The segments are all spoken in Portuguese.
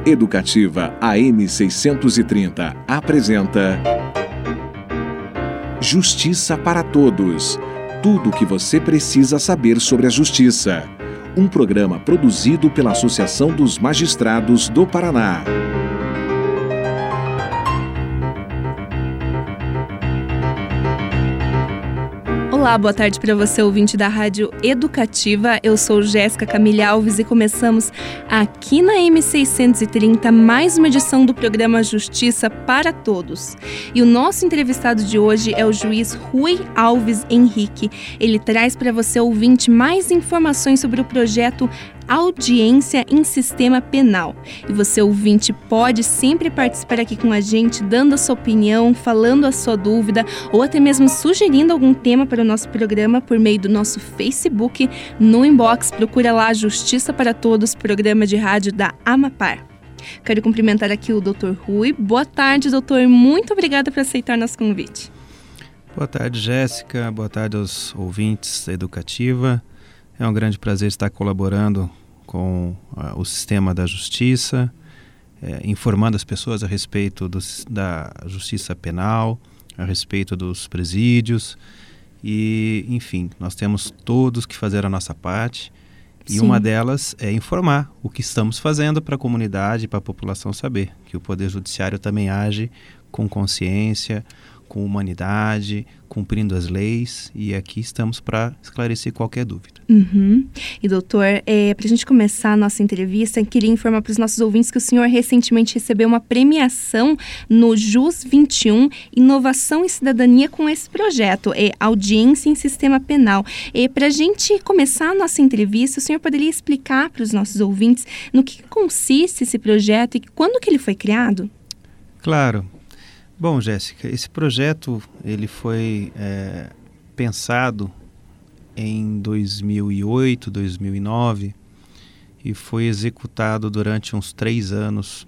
Educativa AM 630 apresenta Justiça para Todos. Tudo o que você precisa saber sobre a justiça. Um programa produzido pela Associação dos Magistrados do Paraná. Olá, boa tarde para você, ouvinte da Rádio Educativa. Eu sou Jéssica Camille Alves e começamos aqui na M630 mais uma edição do programa Justiça para Todos. E o nosso entrevistado de hoje é o juiz Rui Alves Henrique. Ele traz para você, ouvinte, mais informações sobre o projeto Audiência em Sistema Penal. E você, ouvinte, pode sempre participar aqui com a gente, dando a sua opinião, falando a sua dúvida ou até mesmo sugerindo algum tema para o nosso programa por meio do nosso Facebook. No inbox, procura lá Justiça para Todos, programa de rádio da Amapar. Quero cumprimentar aqui o Dr. Rui. Boa tarde, doutor. Muito obrigada por aceitar nosso convite. Boa tarde, Jéssica. Boa tarde aos ouvintes da Educativa. É um grande prazer estar colaborando com o sistema da justiça, informando as pessoas a respeito da justiça penal, a respeito dos presídios e, enfim, nós temos todos que fazer a nossa parte. E uma delas é informar o que estamos fazendo para a comunidade, para a população saber que o Poder Judiciário também age com consciência, com humanidade, cumprindo as leis, e aqui estamos para esclarecer qualquer dúvida. E doutor, para a gente começar a nossa entrevista, queria informar para os nossos ouvintes que o senhor recentemente recebeu uma premiação no JUS 21, Inovação e Cidadania, com esse projeto, Audiência em Sistema Penal. Para a gente começar a nossa entrevista, o senhor poderia explicar para os nossos ouvintes no que consiste esse projeto e quando que ele foi criado? Claro. Bom, Jéssica, esse projeto ele foi pensado em 2008, 2009 e foi executado durante uns 3 anos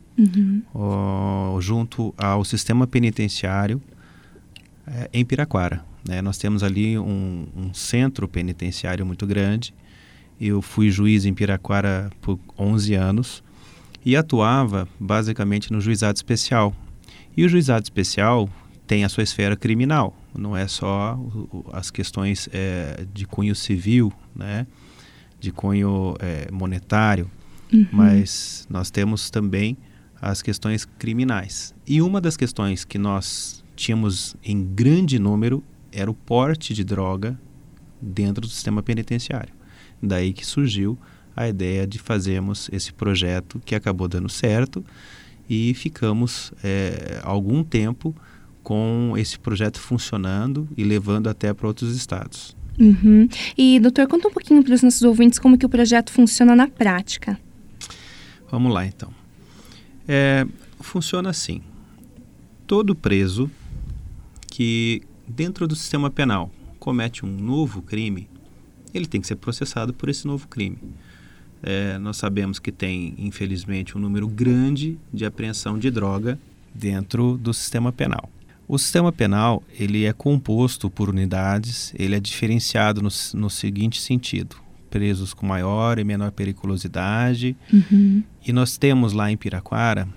junto ao sistema penitenciário em Piraquara. Nós temos ali um centro penitenciário muito grande. Eu fui juiz em Piraquara por 11 anos e atuava basicamente no juizado especial. E o juizado especial tem a sua esfera criminal, não é só as questões de cunho civil, né, de cunho monetário, mas nós temos também as questões criminais. E uma das questões que nós tínhamos em grande número era o porte de droga dentro do sistema penitenciário. Daí que surgiu a ideia de fazermos esse projeto que acabou dando certo. E ficamos algum tempo com esse projeto funcionando e levando até para outros estados. E, doutor, conta um pouquinho para os nossos ouvintes como que o projeto funciona na prática. Vamos lá, então. Funciona assim. Todo preso que, dentro do sistema penal, comete um novo crime, ele tem que ser processado por esse novo crime. Nós sabemos que tem, infelizmente, um número grande de apreensão de droga dentro do sistema penal. O sistema penal ele é composto por unidades, ele é diferenciado no seguinte sentido: presos com maior e menor periculosidade. E nós temos lá em Piraquara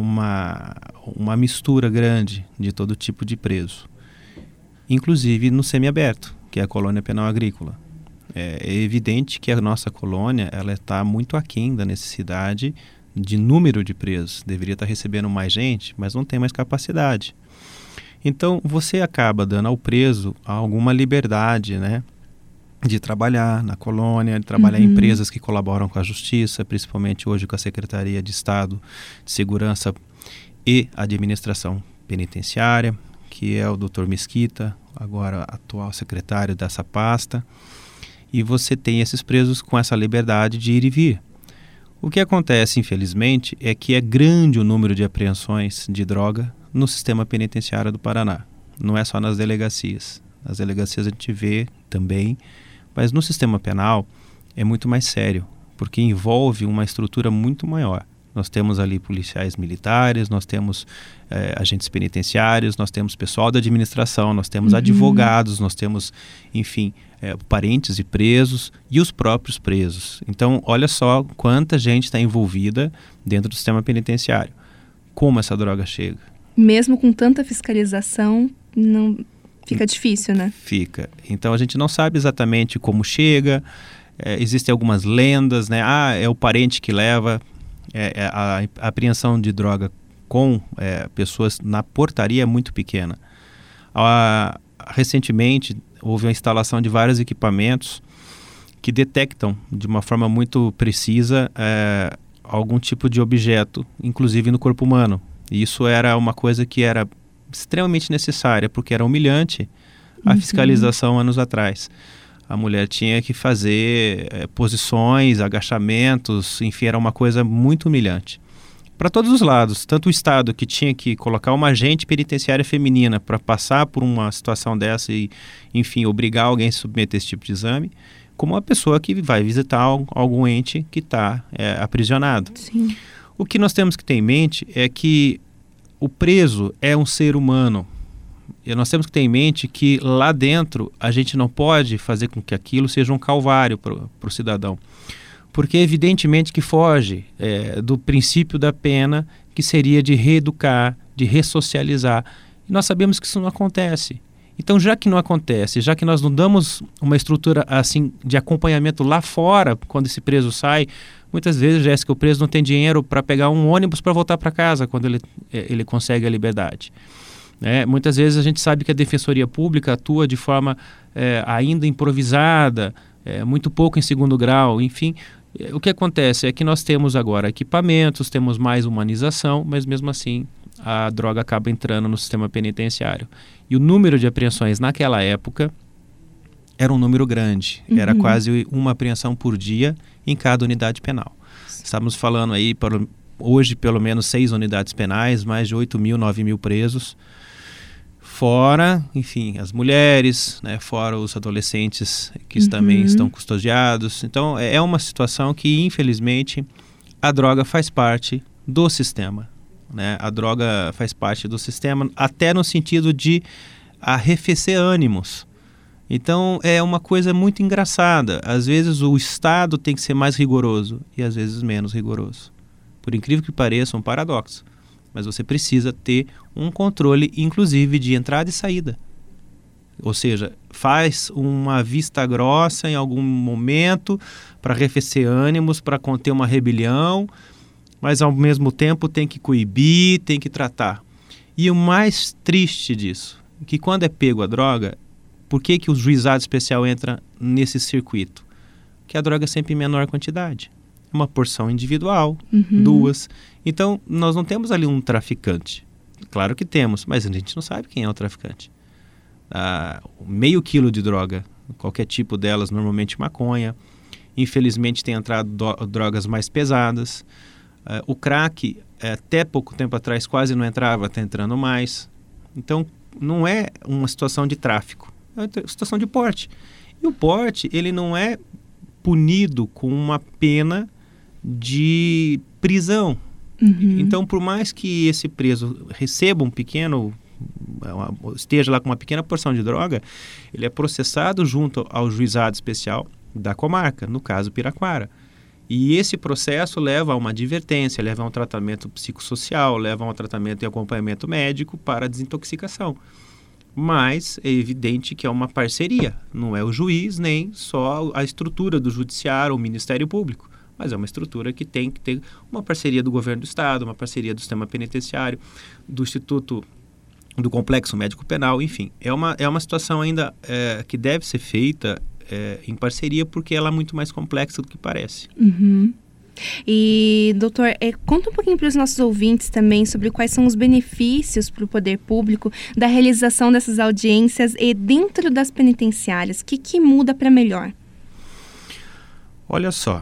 uma mistura grande de todo tipo de preso, inclusive no semiaberto, que é a colônia penal agrícola. É evidente que a nossa colônia está muito aquém da necessidade de número de presos. Deveria estar recebendo mais gente, mas não tem mais capacidade. Então, você acaba dando ao preso alguma liberdade, né, de trabalhar na colônia, de trabalhar em empresas que colaboram com a justiça, principalmente hoje com a Secretaria de Estado de Segurança e Administração Penitenciária, que é o Dr. Mesquita, agora atual secretário dessa pasta. E você tem esses presos com essa liberdade de ir e vir. O que acontece, infelizmente, é que é grande o número de apreensões de droga no sistema penitenciário do Paraná. Não é só nas delegacias. Nas delegacias a gente vê também, mas no sistema penal é muito mais sério, porque envolve uma estrutura muito maior. Nós temos ali policiais militares, nós temos agentes penitenciários, nós temos pessoal da administração, nós temos advogados, nós temos, enfim, parentes de presos e os próprios presos. Então, olha só quanta gente está envolvida dentro do sistema penitenciário. Como essa droga chega? Mesmo com tanta fiscalização, não fica difícil, né? Fica. Então, a gente não sabe exatamente como chega. Existem algumas lendas, né? É o parente que leva. A apreensão de droga com pessoas na portaria é muito pequena. Recentemente, houve a instalação de vários equipamentos que detectam de uma forma muito precisa algum tipo de objeto, inclusive no corpo humano. E isso era uma coisa que era extremamente necessária, porque era humilhante a fiscalização anos atrás. A mulher tinha que fazer posições, agachamentos, enfim, era uma coisa muito humilhante. Para todos os lados, tanto o Estado, que tinha que colocar uma agente penitenciária feminina para passar por uma situação dessa e, enfim, obrigar alguém a se submeter a esse tipo de exame, como a pessoa que vai visitar algum ente que está aprisionado. Sim. O que nós temos que ter em mente é que o preso é um ser humano. E nós temos que ter em mente que lá dentro a gente não pode fazer com que aquilo seja um calvário para o cidadão. Porque evidentemente que foge do princípio da pena, que seria de reeducar, de ressocializar. E nós sabemos que isso não acontece. Então, já que não acontece, já que nós não damos uma estrutura assim de acompanhamento lá fora, quando esse preso sai, muitas vezes, Jéssica, o preso não tem dinheiro para pegar um ônibus para voltar para casa quando ele consegue a liberdade. Muitas vezes a gente sabe que a Defensoria Pública atua de forma ainda improvisada, muito pouco em segundo grau, enfim. O que acontece é que nós temos agora equipamentos, temos mais humanização, mas mesmo assim a droga acaba entrando no sistema penitenciário. E o número de apreensões naquela época era um número grande, era quase uma apreensão por dia em cada unidade penal. Estamos falando aí, hoje, pelo menos 6 unidades penais, mais de 8 mil, 9 mil presos. Fora, enfim, as mulheres, né, fora os adolescentes que também estão custodiados. Então, é uma situação que, infelizmente, a droga faz parte do sistema. Né? A droga faz parte do sistema, até no sentido de arrefecer ânimos. Então, é uma coisa muito engraçada. Às vezes, o Estado tem que ser mais rigoroso e, às vezes, menos rigoroso. Por incrível que pareça, um paradoxo. Mas você precisa ter um controle, inclusive, de entrada e saída. Ou seja, faz uma vista grossa em algum momento para arrefecer ânimos, para conter uma rebelião, mas, ao mesmo tempo, tem que coibir, tem que tratar. E o mais triste disso, que quando é pego a droga, por que o juizado especial entra nesse circuito? Que a droga é sempre em menor quantidade. Uma porção individual, 2. Então, nós não temos ali um traficante. Claro que temos, mas a gente não sabe quem é o traficante. Meio quilo de droga, qualquer tipo delas, normalmente maconha. Infelizmente, tem entrado drogas mais pesadas. O crack, até pouco tempo atrás, quase não entrava, está entrando mais. Então, não é uma situação de tráfico, é uma situação de porte. E o porte, ele não é punido com uma pena de prisão. Então, por mais que esse preso receba esteja lá com uma pequena porção de droga, ele é processado junto ao juizado especial da comarca, no caso Piraquara. E esse processo leva a uma advertência, leva a um tratamento psicossocial, leva a um tratamento e acompanhamento médico para a desintoxicação. Mas é evidente que é uma parceria, não é o juiz nem só a estrutura do judiciário ou Ministério Público, mas é uma estrutura que tem que ter uma parceria do governo do Estado, uma parceria do sistema penitenciário, do Instituto do Complexo Médico Penal, enfim. É uma situação ainda que deve ser feita em parceria, porque ela é muito mais complexa do que parece. E, doutor, conta um pouquinho para os nossos ouvintes também sobre quais são os benefícios para o poder público da realização dessas audiências e dentro das penitenciárias. O que muda para melhor? Olha só,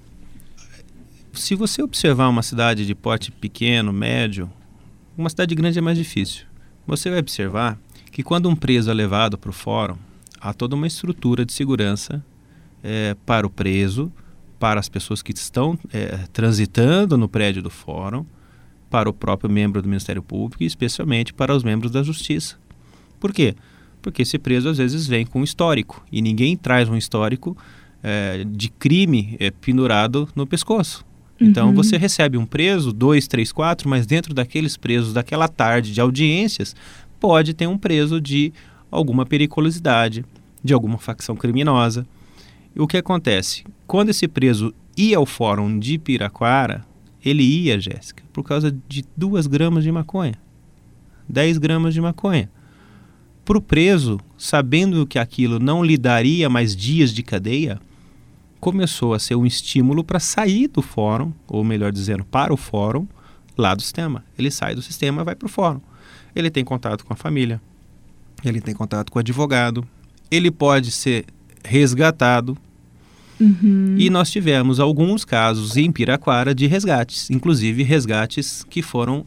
se você observar uma cidade de porte pequeno, médio, uma cidade grande é mais difícil. Você vai observar que quando um preso é levado para o fórum, há toda uma estrutura de segurança para o preso, para as pessoas que estão transitando no prédio do fórum, para o próprio membro do Ministério Público e especialmente para os membros da Justiça. Por quê? Porque esse preso às vezes vem com um histórico e ninguém traz um histórico de crime pendurado no pescoço. Então você recebe um preso, 2, 3, 4, mas dentro daqueles presos daquela tarde de audiências, pode ter um preso de alguma periculosidade, de alguma facção criminosa. E o que acontece? Quando esse preso ia ao fórum de Piraquara, ele ia, Jéssica, por causa de 2 gramas de maconha, 10 gramas de maconha. Para o preso, sabendo que aquilo não lhe daria mais dias de cadeia, começou a ser um estímulo para sair do fórum, ou melhor dizendo, para o fórum, lá do sistema. Ele sai do sistema e vai para o fórum. Ele tem contato com a família, ele tem contato com o advogado, ele pode ser resgatado. E nós tivemos alguns casos em Piraquara de resgates, inclusive resgates que foram,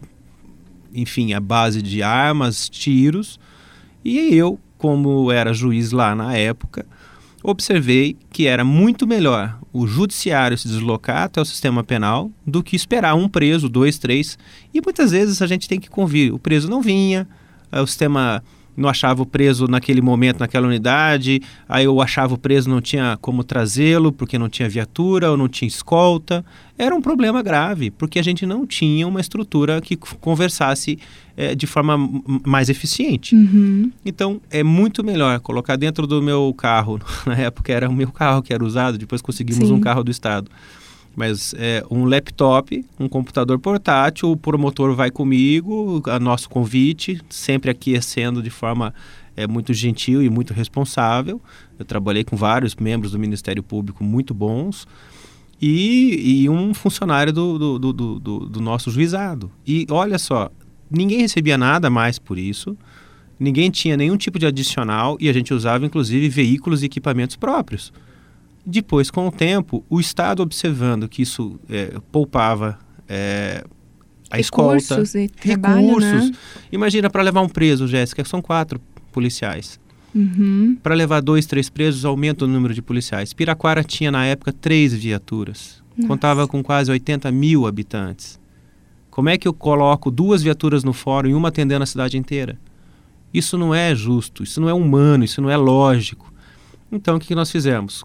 à base de armas, tiros. E eu, como era juiz lá na época, observei que era muito melhor o judiciário se deslocar até o sistema penal do que esperar um preso, 2, 3. E muitas vezes a gente tem que convir. O preso não vinha, o sistema não achava o preso naquele momento, naquela unidade, aí eu achava o preso, não tinha como trazê-lo, porque não tinha viatura ou não tinha escolta. Era um problema grave, porque a gente não tinha uma estrutura que conversasse de forma mais eficiente. Então, é muito melhor colocar dentro do meu carro, na época era o meu carro que era usado, depois conseguimos um carro do Estado, mas um laptop, um computador portátil, o promotor vai comigo, a nosso convite, sempre aquecendo de forma muito gentil e muito responsável. Eu trabalhei com vários membros do Ministério Público muito bons e um funcionário do nosso juizado. E olha só, ninguém recebia nada mais por isso, ninguém tinha nenhum tipo de adicional e a gente usava inclusive veículos e equipamentos próprios. Depois, com o tempo, o Estado observando que isso poupava a escolta, recursos. Né? Imagina, para levar um preso, Jéssica, são 4 policiais. Para levar 2, 3 presos, aumenta o número de policiais. Piraquara tinha, na época, 3 viaturas. Contava com quase 80 mil habitantes. Como é que eu coloco 2 viaturas no fórum e uma atendendo a cidade inteira? Isso não é justo, isso não é humano, isso não é lógico. Então, o que nós fizemos?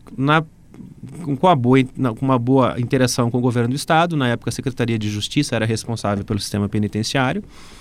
Com uma boa interação com o governo do Estado, na época a Secretaria de Justiça era responsável pelo sistema penitenciário,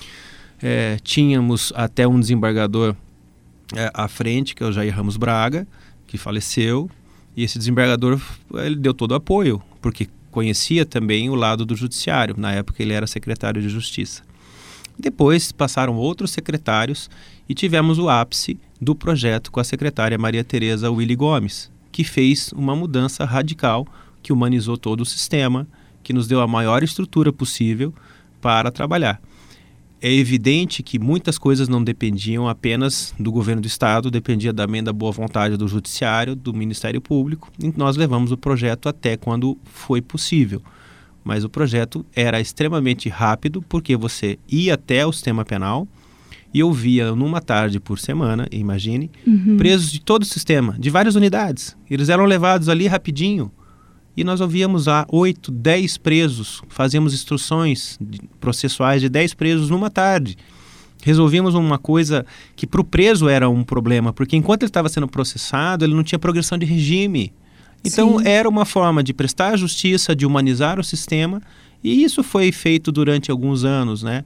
tínhamos até um desembargador à frente, que é o Jair Ramos Braga, que faleceu, e esse desembargador ele deu todo o apoio, porque conhecia também o lado do judiciário, na época ele era secretário de Justiça. Depois passaram outros secretários e tivemos o ápice do projeto com a secretária Maria Tereza Willy Gomes, que fez uma mudança radical, que humanizou todo o sistema, que nos deu a maior estrutura possível para trabalhar. É evidente que muitas coisas não dependiam apenas do governo do Estado, dependia também da boa vontade do Judiciário, do Ministério Público, e nós levamos o projeto até quando foi possível. Mas o projeto era extremamente rápido, porque você ia até o sistema penal e ouvia numa tarde por semana, imagine, presos de todo o sistema, de várias unidades. Eles eram levados ali rapidinho e nós ouvíamos lá 8, 10 presos, fazíamos instruções processuais de 10 presos numa tarde. Resolvíamos uma coisa que para o preso era um problema, porque enquanto ele estava sendo processado, ele não tinha progressão de regime. Então, era uma forma de prestar justiça, de humanizar o sistema, e isso foi feito durante alguns anos, né?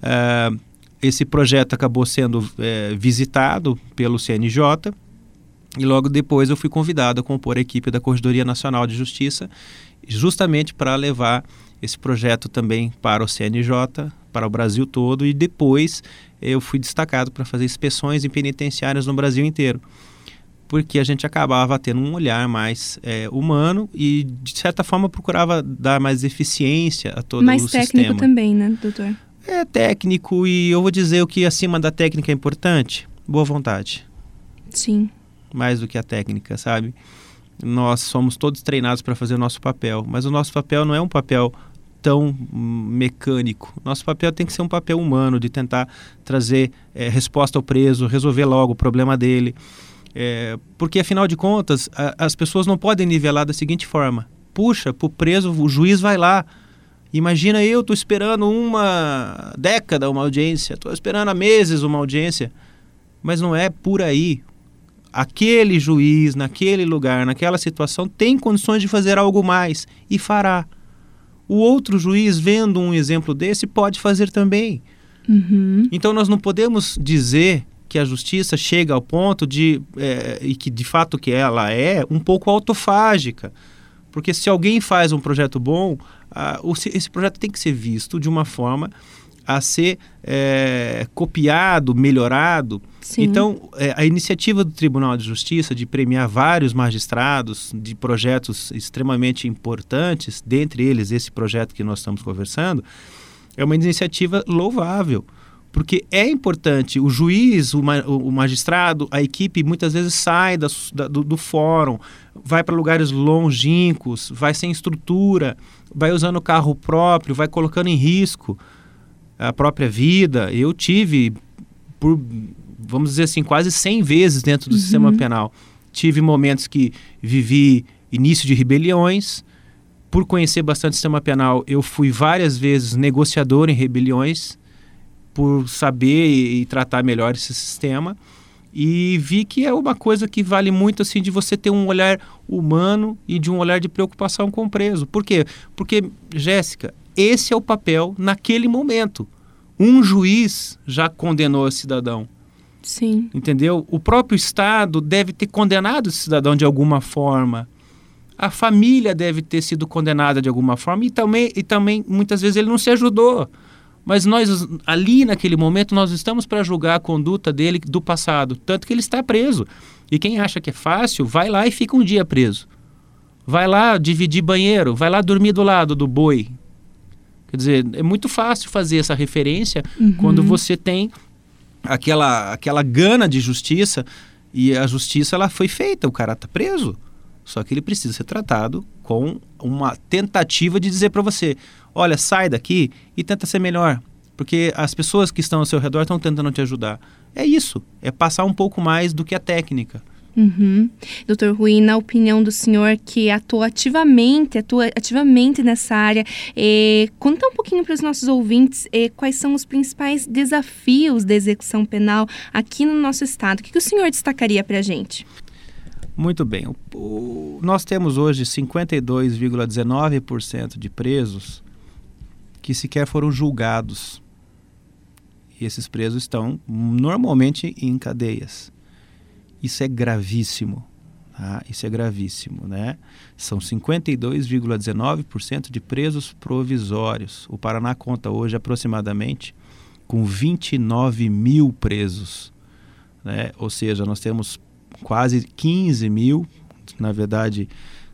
Esse projeto acabou sendo visitado pelo CNJ, e logo depois eu fui convidado a compor a equipe da Corregedoria Nacional de Justiça, justamente para levar esse projeto também para o CNJ, para o Brasil todo, e depois eu fui destacado para fazer inspeções em penitenciárias no Brasil inteiro, porque a gente acabava tendo um olhar mais humano e, de certa forma, procurava dar mais eficiência a todo o sistema. Mais técnico também, né, doutor? É técnico, e eu vou dizer o que acima da técnica é importante: boa vontade. Sim. Mais do que a técnica, sabe? Nós somos todos treinados para fazer o nosso papel, mas o nosso papel não é um papel tão mecânico. Nosso papel tem que ser um papel humano, de tentar trazer resposta ao preso, resolver logo o problema dele. Porque, afinal de contas, as pessoas não podem nivelar da seguinte forma. Puxa, para o preso, o juiz vai lá. Imagina, eu estou esperando uma década uma audiência, estou esperando há meses uma audiência. Mas não é por aí. Aquele juiz, naquele lugar, naquela situação, tem condições de fazer algo mais e fará. O outro juiz, vendo um exemplo desse, pode fazer também. Uhum. Então, nós não podemos dizer que a justiça chega ao ponto e que, de fato, que ela é um pouco autofágica. Porque se alguém faz um projeto bom, esse projeto tem que ser visto de uma forma a ser copiado, melhorado. Sim. Então, a iniciativa do Tribunal de Justiça de premiar vários magistrados de projetos extremamente importantes, dentre eles esse projeto que nós estamos conversando, é uma iniciativa louvável, porque é importante, o juiz, o magistrado, a equipe muitas vezes sai do fórum, vai para lugares longínquos, vai sem estrutura, vai usando o carro próprio, vai colocando em risco a própria vida. Eu tive, vamos dizer assim, quase 100 vezes dentro do sistema penal. Tive momentos que vivi início de rebeliões. Por conhecer bastante o sistema penal, eu fui várias vezes negociador em rebeliões, por saber e tratar melhor esse sistema. E vi que é uma coisa que vale muito, assim, de você ter um olhar humano e de um olhar de preocupação com o preso. Por quê? Porque, Jéssica, esse é o papel naquele momento. Um juiz já condenou esse cidadão. Sim. Entendeu? O próprio Estado deve ter condenado esse cidadão de alguma forma. A família deve ter sido condenada de alguma forma e também muitas vezes ele não se ajudou. Mas nós, ali naquele momento, nós estamos para julgar a conduta dele do passado, tanto que ele está preso. E quem acha que é fácil, vai lá e fica um dia preso. Vai lá dividir banheiro, vai lá dormir do lado do boi. Quer dizer, é muito fácil fazer essa referência quando você tem aquela gana de justiça, e a justiça ela foi feita, o cara está preso. Só que ele precisa ser tratado com uma tentativa de dizer para você, olha, sai daqui e tenta ser melhor, porque as pessoas que estão ao seu redor estão tentando te ajudar. É isso, é passar um pouco mais do que a técnica. Dr. Rui, na opinião do senhor que atua ativamente nessa área, conta um pouquinho para os nossos ouvintes quais são os principais desafios da execução penal aqui no nosso estado. O que o senhor destacaria para a gente? Muito bem. Nós temos hoje 52,19% de presos que sequer foram julgados. E esses presos estão normalmente em cadeias. Isso é gravíssimo. Tá? Isso é gravíssimo, né? São 52,19% de presos provisórios. O Paraná conta hoje aproximadamente com 29 mil presos, né? Ou seja, nós temos quase 15 mil, na verdade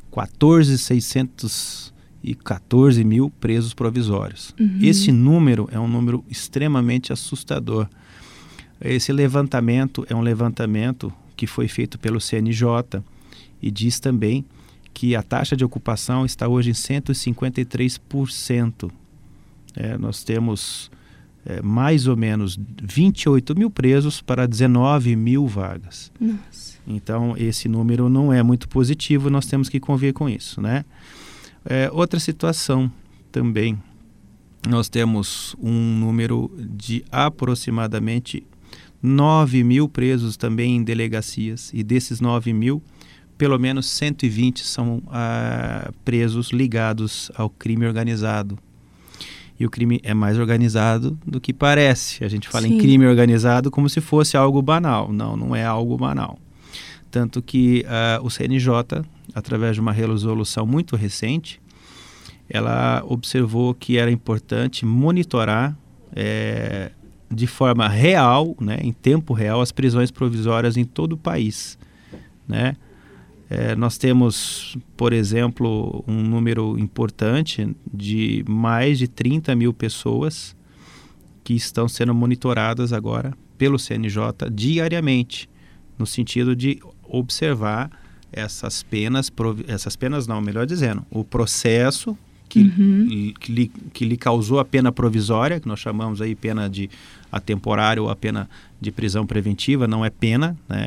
14.614 mil presos provisórios. Esse número é um número extremamente assustador. Esse levantamento é um levantamento que foi feito pelo CNJ e diz também que a taxa de ocupação está hoje em 153%. Nós temos mais ou menos 28 mil presos para 19 mil vagas. Nossa. Então, esse número não é muito positivo, nós temos que conviver com isso, né? Outra situação também, nós temos um número de aproximadamente 9 mil presos também em delegacias, e desses 9 mil, pelo menos 120 são presos ligados ao crime organizado. E o crime é mais organizado do que parece. A gente fala em crime organizado como se fosse algo banal. Não, não é algo banal. Tanto que o CNJ, através de uma resolução muito recente, ela observou que era importante monitorar de forma real, né, em tempo real, as prisões provisórias em todo o país, né? Nós temos, por exemplo, um número importante de mais de 30 mil pessoas que estão sendo monitoradas agora pelo CNJ diariamente, no sentido de observar essas penas não, melhor dizendo, o processo que lhe causou a pena provisória, que nós chamamos aí pena de atemporária ou a pena de prisão preventiva, não é pena, né?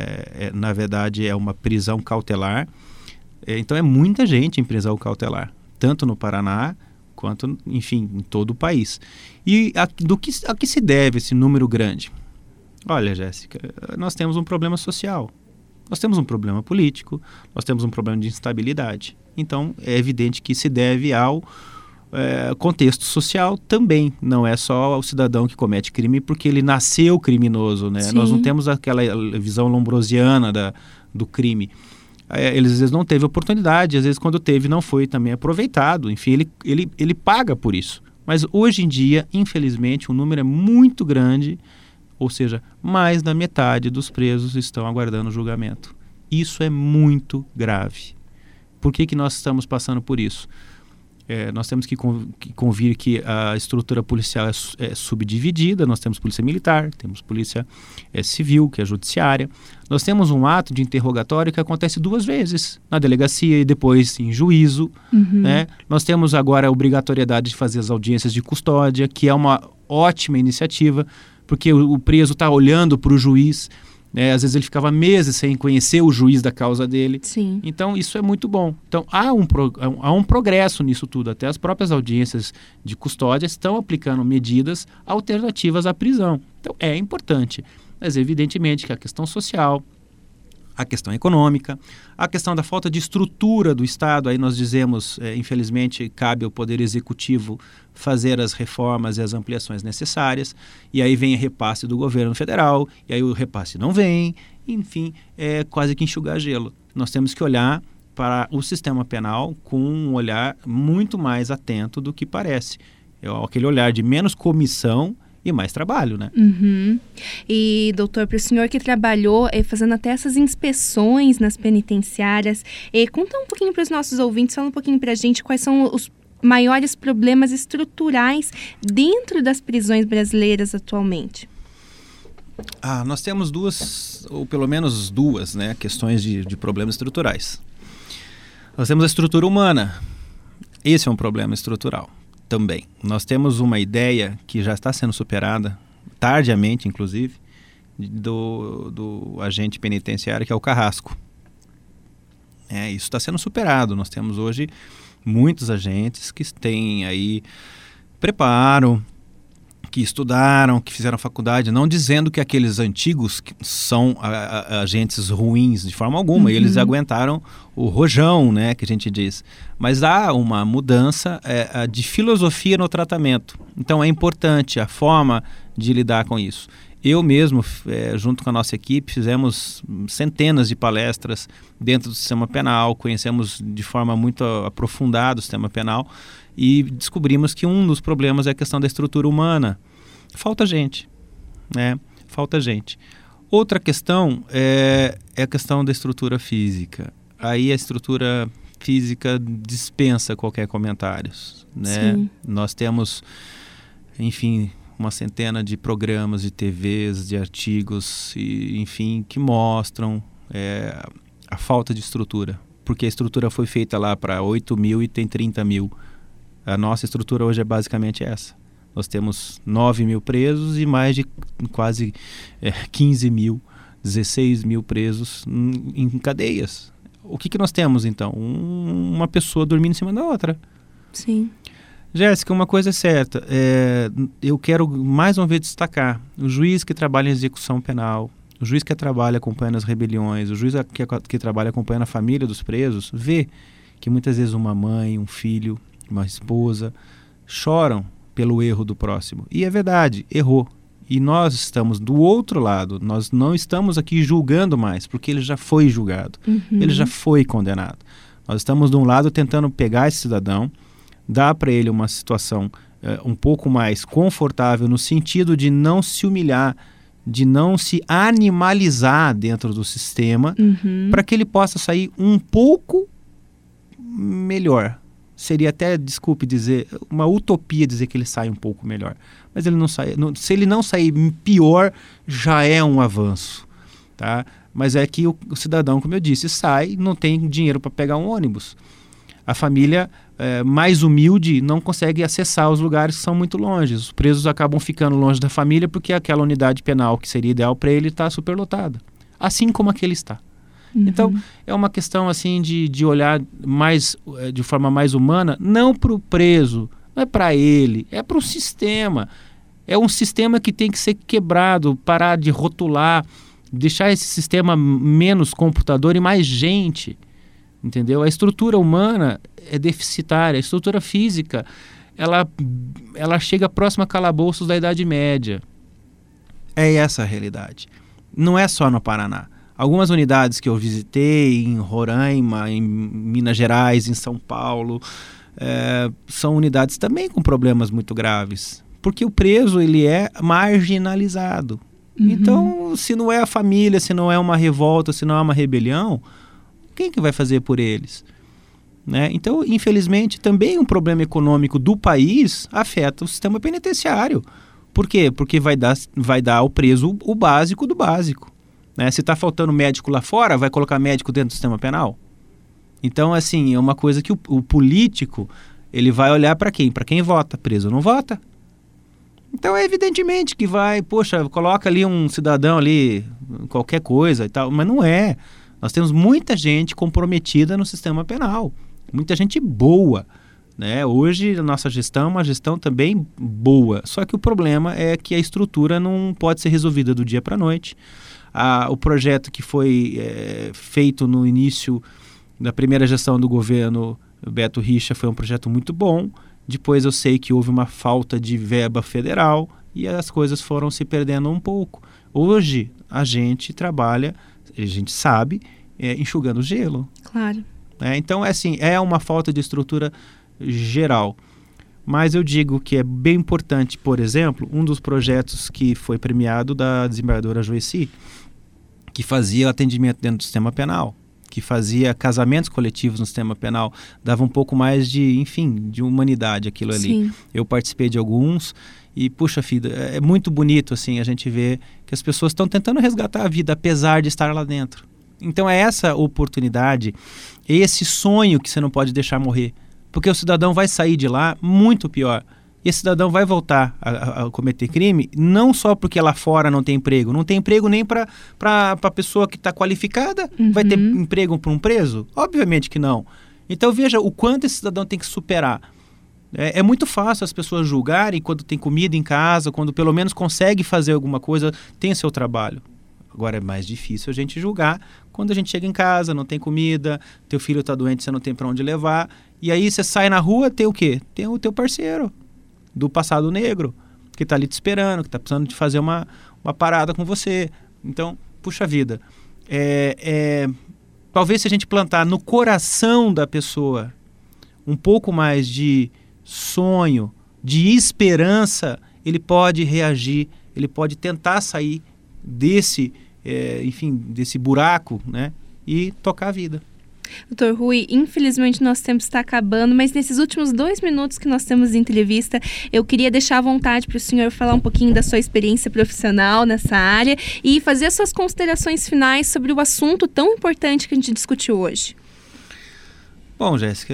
Na verdade é uma prisão cautelar. Então é muita gente em prisão cautelar, tanto no Paraná quanto, enfim, em todo o país. E a que se deve esse número grande? Olha, Jéssica, nós temos um problema social, nós temos um problema político, nós temos um problema de instabilidade. Então, é evidente que se deve ao contexto social também. Não é só ao cidadão que comete crime porque ele nasceu criminoso, né? Nós não temos aquela visão lombrosiana do crime. Eles às vezes não teve oportunidade, às vezes quando teve não foi também aproveitado. Enfim, ele paga por isso. Mas hoje em dia, infelizmente, o número é muito grande, ou seja, mais da metade dos presos estão aguardando julgamento. Isso é muito grave. Por que nós estamos passando por isso? Nós temos que convir que a estrutura policial é subdividida. Nós temos polícia militar, temos polícia civil, que é judiciária. Nós temos um ato de interrogatório que acontece 2 vezes, na delegacia e depois em juízo. Né? Nós temos agora a obrigatoriedade de fazer as audiências de custódia, que é uma ótima iniciativa, porque o preso está olhando para o juiz. Às vezes ele ficava meses sem conhecer o juiz da causa dele. Sim. Então isso é muito bom. Então há um progresso nisso tudo. Até as próprias audiências de custódia estão aplicando medidas alternativas à prisão. Então é importante. Mas evidentemente que a questão social, a questão econômica, a questão da falta de estrutura do Estado, aí nós dizemos, infelizmente, cabe ao Poder Executivo fazer as reformas e as ampliações necessárias, e aí vem o repasse do governo federal, e aí o repasse não vem, enfim, é quase que enxugar gelo. Nós temos que olhar para o sistema penal com um olhar muito mais atento do que parece. Aquele olhar de menos comissão e mais trabalho, né? E, doutor, para o senhor que trabalhou fazendo até essas inspeções nas penitenciárias, conta um pouquinho para os nossos ouvintes, fala um pouquinho para a gente quais são os maiores problemas estruturais dentro das prisões brasileiras atualmente. Nós temos 2, ou pelo menos 2, né, questões de problemas estruturais. Nós temos a estrutura humana. Esse é um problema estrutural. Também. Nós temos uma ideia que já está sendo superada, tardiamente inclusive, do agente penitenciário, que é o carrasco. Isso está sendo superado. Nós temos hoje muitos agentes que têm aí preparo, que estudaram, que fizeram faculdade, não dizendo que aqueles antigos são agentes ruins de forma alguma, eles aguentaram o rojão, né, que a gente diz. Mas há uma mudança de filosofia no tratamento. Então é importante a forma de lidar com isso. Eu mesmo, junto com a nossa equipe, fizemos centenas de palestras dentro do sistema penal, conhecemos de forma muito aprofundada o sistema penal e descobrimos que um dos problemas é a questão da estrutura humana. Falta gente, né? Falta gente. Outra questão é a questão da estrutura física. Aí a estrutura física dispensa qualquer comentário, né? Sim. Nós temos, enfim, uma centena de programas de TVs, de artigos, enfim, que mostram a falta de estrutura. Porque a estrutura foi feita lá para 8 mil e tem 30 mil. A nossa estrutura hoje é basicamente essa. Nós temos 9 mil presos e mais de quase 15 mil, 16 mil presos em cadeias. O que nós temos, então? Uma pessoa dormindo em cima da outra. Sim. Jéssica, uma coisa é certa, eu quero mais uma vez destacar o juiz que trabalha em execução penal, o juiz que trabalha acompanhando as rebeliões, o juiz que trabalha acompanhando a família dos presos, vê que muitas vezes uma mãe, um filho, uma esposa choram pelo erro do próximo. E é verdade, errou. E nós estamos do outro lado, nós não estamos aqui julgando mais, porque ele já foi julgado, ele já foi condenado. Nós estamos de um lado tentando pegar esse cidadão, dar para ele uma situação um pouco mais confortável no sentido de não se humilhar, de não se animalizar dentro do sistema, para que ele possa sair um pouco melhor. Seria até, desculpe dizer, uma utopia dizer que ele sai um pouco melhor. Mas ele não sai, se ele não sair pior, já é um avanço, tá? Mas é que o cidadão, como eu disse, sai, não tem dinheiro para pegar um ônibus. A família mais humilde não consegue acessar os lugares que são muito longe. Os presos acabam ficando longe da família porque aquela unidade penal que seria ideal para ele está superlotada, assim como aquele está. Então, é uma questão assim de olhar de forma mais humana, não para o preso, não é para ele, é para o sistema. É um sistema que tem que ser quebrado, parar de rotular, deixar esse sistema menos computador e mais gente. Entendeu? A estrutura humana é deficitária, a estrutura física ela chega próxima a calabouços da Idade Média. É essa a realidade. Não é só no Paraná. Algumas unidades que eu visitei em Roraima, em Minas Gerais, em São Paulo, são unidades também com problemas muito graves. Porque o preso ele é marginalizado. Então, se não é a família, se não é uma revolta, se não é uma rebelião, quem que vai fazer por eles? Né? Então, infelizmente, também um problema econômico do país afeta o sistema penitenciário. Por quê? Porque vai dar ao preso o básico do básico. Né? Se está faltando médico lá fora, vai colocar médico dentro do sistema penal? Então, assim, é uma coisa que o político ele vai olhar para quem? Para quem vota. Preso não vota. Então, é evidentemente que coloca ali um cidadão ali, qualquer coisa e tal, mas não é. Nós temos muita gente comprometida no sistema penal, muita gente boa, né? Hoje a nossa gestão é uma gestão também boa, só que o problema é que a estrutura não pode ser resolvida do dia para a noite. O projeto que foi feito no início da primeira gestão do governo Beto Richa foi um projeto muito bom, depois eu sei que houve uma falta de verba federal e as coisas foram se perdendo um pouco. Hoje a gente trabalha, a gente sabe, enxugando gelo. Claro. Então, é uma falta de estrutura geral. Mas eu digo que é bem importante, por exemplo, um dos projetos que foi premiado da desembargadora Joyci, que fazia atendimento dentro do sistema penal, que fazia casamentos coletivos no sistema penal, dava um pouco mais de humanidade aquilo ali. Sim. Eu participei de alguns e, puxa vida, é muito bonito assim, a gente ver que as pessoas estão tentando resgatar a vida, apesar de estar lá dentro. Então é essa oportunidade, é esse sonho que você não pode deixar morrer, porque o cidadão vai sair de lá muito pior. E esse cidadão vai voltar a cometer crime, não só porque lá fora não tem emprego nem para a pessoa que está qualificada, vai ter emprego para um preso? Obviamente que não. Então veja o quanto esse cidadão tem que superar. É muito fácil as pessoas julgarem quando tem comida em casa, quando pelo menos consegue fazer alguma coisa, tem seu trabalho. Agora é mais difícil a gente julgar quando a gente chega em casa, não tem comida, teu filho está doente, você não tem para onde levar, e aí você sai na rua, tem o quê? Tem o teu parceiro do passado negro, que está ali te esperando, que está precisando de fazer uma parada com você. Então, puxa vida, talvez se a gente plantar no coração da pessoa um pouco mais de sonho, de esperança, ele pode reagir, ele pode tentar sair desse buraco, né, e tocar a vida. Dr. Rui, infelizmente nosso tempo está acabando, mas nesses últimos 2 minutos que nós temos de entrevista, eu queria deixar à vontade para o senhor falar um pouquinho da sua experiência profissional nessa área e fazer as suas considerações finais sobre o assunto tão importante que a gente discutiu hoje. Bom, Jéssica,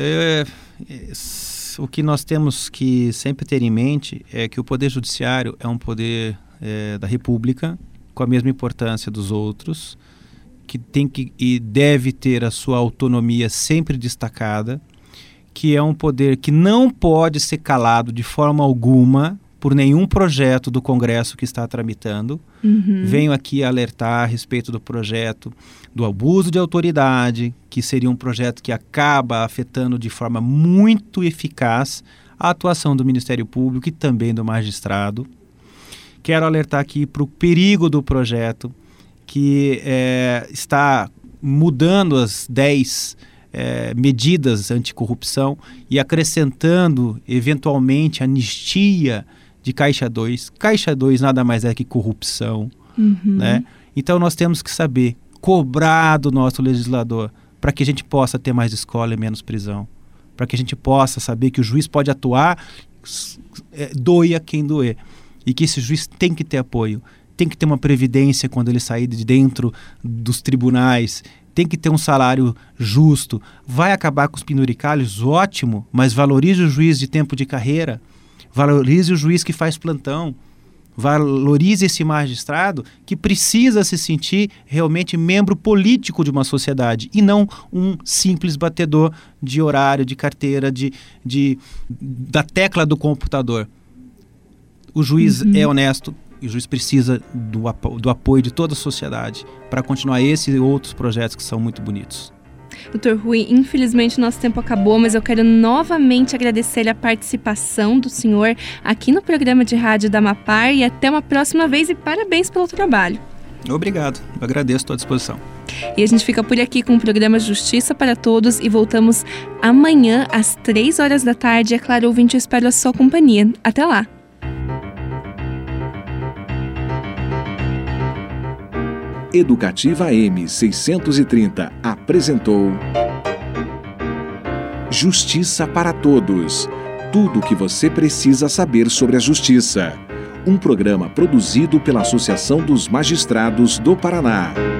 o que nós temos que sempre ter em mente é que o Poder Judiciário é um poder da República, com a mesma importância dos outros, que tem e deve ter a sua autonomia sempre destacada, que é um poder que não pode ser calado de forma alguma por nenhum projeto do Congresso que está tramitando. Venho aqui alertar a respeito do projeto do abuso de autoridade, que seria um projeto que acaba afetando de forma muito eficaz a atuação do Ministério Público e também do magistrado. Quero alertar aqui para o perigo do projeto, que está mudando as 10 medidas anticorrupção e acrescentando, eventualmente, anistia de Caixa 2. Caixa 2 nada mais é que corrupção. Né? Então nós temos que saber cobrar do nosso legislador para que a gente possa ter mais escola e menos prisão. Para que a gente possa saber que o juiz pode atuar, doia quem doer. E que esse juiz tem que ter apoio, tem que ter uma previdência quando ele sair de dentro dos tribunais, tem que ter um salário justo. Vai acabar com os penduricalhos? Ótimo, mas valorize o juiz de tempo de carreira, valorize o juiz que faz plantão, valorize esse magistrado que precisa se sentir realmente membro político de uma sociedade e não um simples batedor de horário, de carteira, da tecla do computador. O juiz é honesto e o juiz precisa do apoio de toda a sociedade para continuar esses e outros projetos que são muito bonitos. Dr. Rui, infelizmente nosso tempo acabou, mas eu quero novamente agradecer a participação do senhor aqui no programa de rádio da Amapar e até uma próxima vez e parabéns pelo trabalho. Obrigado, eu agradeço, estou à disposição. E a gente fica por aqui com o programa Justiça para Todos e voltamos amanhã às 3 horas da tarde. É claro, ouvinte, eu espero a sua companhia. Até lá! Educativa M630 apresentou Justiça para Todos. Tudo o que você precisa saber sobre a justiça. Um programa produzido pela Associação dos Magistrados do Paraná.